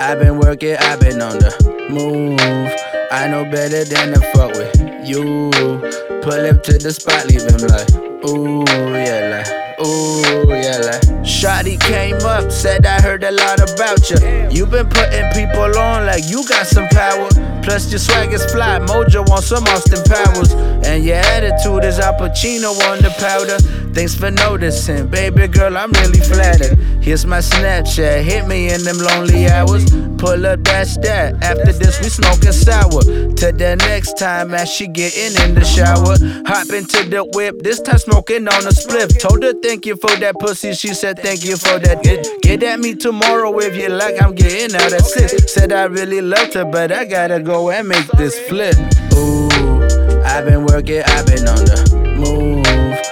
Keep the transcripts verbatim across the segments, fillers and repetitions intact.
I've been working, I've been on the move. I know better than to fuck with you. Pull up to the spot, leave him like, ooh, yeah, like, ooh, yeah, like. Shawty came up, said I heard a lot about you. You been putting people on like you got some power. Plus your swag is fly, Mojo on some Austin Powers. And your attitude is Al Pacino on the powder. Thanks for noticing, baby girl, I'm really flattered. Here's my Snapchat, hit me in them lonely hours. Pull up, that's that, after this we smoking sour. Till the next time as she getting in the shower. Hop into the whip, this time smoking on a spliff. Told her thank you for that pussy, she said thank you for that dick. Get at me tomorrow if you like, I'm getting out at six. Said I really loved her, but I gotta go and make this flip. Ooh, I've been working, I've been on the move.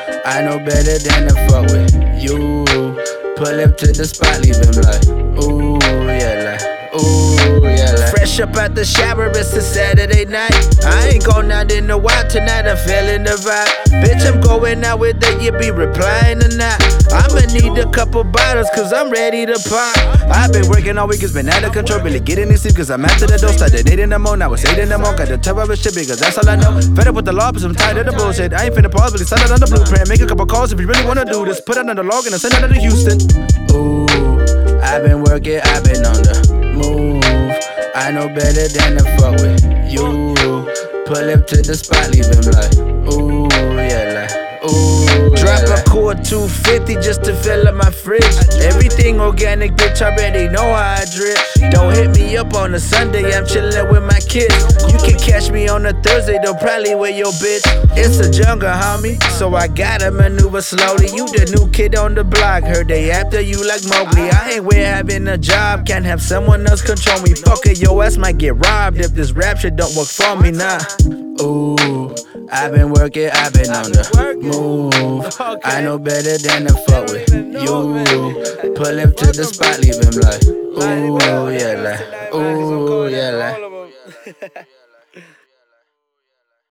I know better than to fuck with you. Pull up to the spot, leave him like, ooh, yeah, like, ooh, yeah, like. Fresh up out the shower, it's a Saturday night. I ain't gone out in a while, tonight I'm feeling the vibe. Bitch, I'm going out with her, you be replying or not. I'ma need a couple bottles, cause I'm ready to pop. I've been working all week, it's been out of control. Really getting this sleep, cause I'm after the door. Started eight in the morning, now it's eight in the morning. Got the top of shit, because that's all I know. Fed up with the law, but I'm tired of the bullshit. I ain't finna pause, really sign it on the blueprint. Make a couple calls if you really wanna do this. Put it on the log and I send it to Houston. Ooh, I've been working, I've been on the move. I know better than to fuck with you. Pull up to the spot, leave him like, ooh, yeah, like, ooh. Drop a core two fifty just to fill up my fridge. Everything organic, bitch, already know how I drip. Don't hit me up on a Sunday, I'm chillin' with my kids. You can catch me on a Thursday, though probably with your bitch. It's a jungle, homie, so I gotta maneuver slowly. You the new kid on the block, heard they after you like Mowgli. I ain't with having a job, can't have someone else control me. Fuck it, your ass might get robbed if this rap shit don't work for me, nah. Ooh, I've been working, I've been on the move. I know better than to fuck with you. Pull up to the spot, leave him like, ooh, yeah, like, ooh, yeah, like.